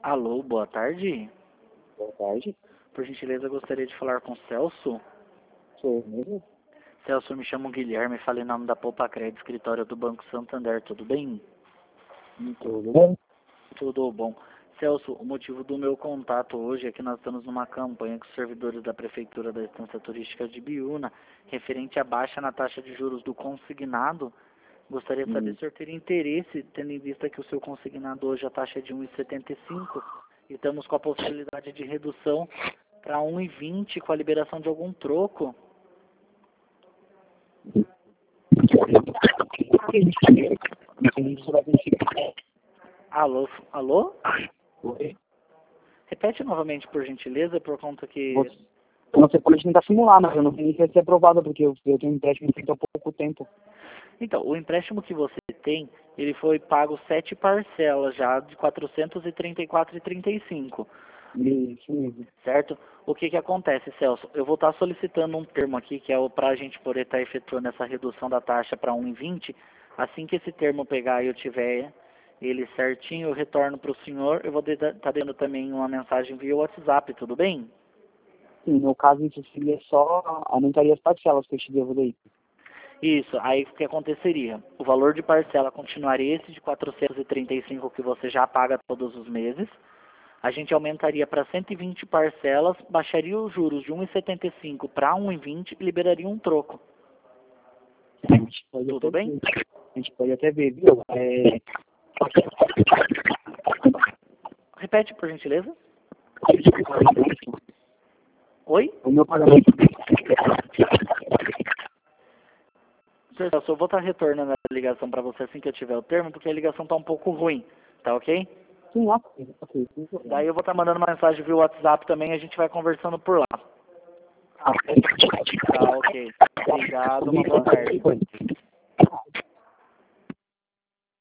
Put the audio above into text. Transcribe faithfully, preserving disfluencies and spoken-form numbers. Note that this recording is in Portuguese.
Alô, boa tarde. Boa tarde. Por gentileza, eu gostaria de falar com o Celso. Sou eu mesmo? Celso, eu me chamo Guilherme, falei em nome da Poupa Crédito, escritório do Banco Santander, tudo bem? Tudo bem? Tudo bom. Celso, o motivo do meu contato hoje é que nós estamos numa campanha com os servidores da Prefeitura da Estância Turística de Biúna, referente à baixa na taxa de juros do consignado. Gostaria de saber Hum. se o senhor teria interesse, tendo em vista que o seu consignado hoje a taxa é de um vírgula setenta e cinco e estamos com a possibilidade de redução para um vírgula vinte com a liberação de algum troco. Alô, alô? Oi. Repete novamente, por gentileza, por conta que... Você, você pode tentar simular, mas eu não sei se vai ser aprovado, porque eu, eu tenho um empréstimo feito há pouco tempo. Então, o empréstimo que você tem, ele foi pago sete parcelas já de quatrocentos e trinta e quatro reais e trinta e cinco centavos. Isso mesmo. Certo? O que que acontece, Celso? Eu vou estar solicitando um termo aqui, que é para a gente poder estar efetuando essa redução da taxa para um vírgula vinte. Assim que esse termo pegar e eu tiver ele certinho, eu retorno para o senhor. Eu vou estar dando também uma mensagem via WhatsApp, tudo bem? Sim, no caso, isso seria só aumentaria as parcelas que eu te devo daí. Isso, aí o que aconteceria? O valor de parcela continuaria esse de quatrocentos e trinta e cinco que você já paga todos os meses. A gente aumentaria para cento e vinte parcelas, baixaria os juros de um vírgula setenta e cinco para um vírgula vinte e liberaria um troco. A gente pode Tudo até bem? ver. A gente pode até ver, viu? É... Repete, por gentileza. Oi? O meu pagamento. Senhor Celso, eu vou estar retornando a ligação para você assim que eu tiver o termo, porque a ligação está um pouco ruim, tá ok? Sim, ok. Ok, sem problema. Daí eu vou estar mandando uma mensagem via WhatsApp também e a gente vai conversando por lá. Ah, Tá ok. Obrigado, uma boa tarde.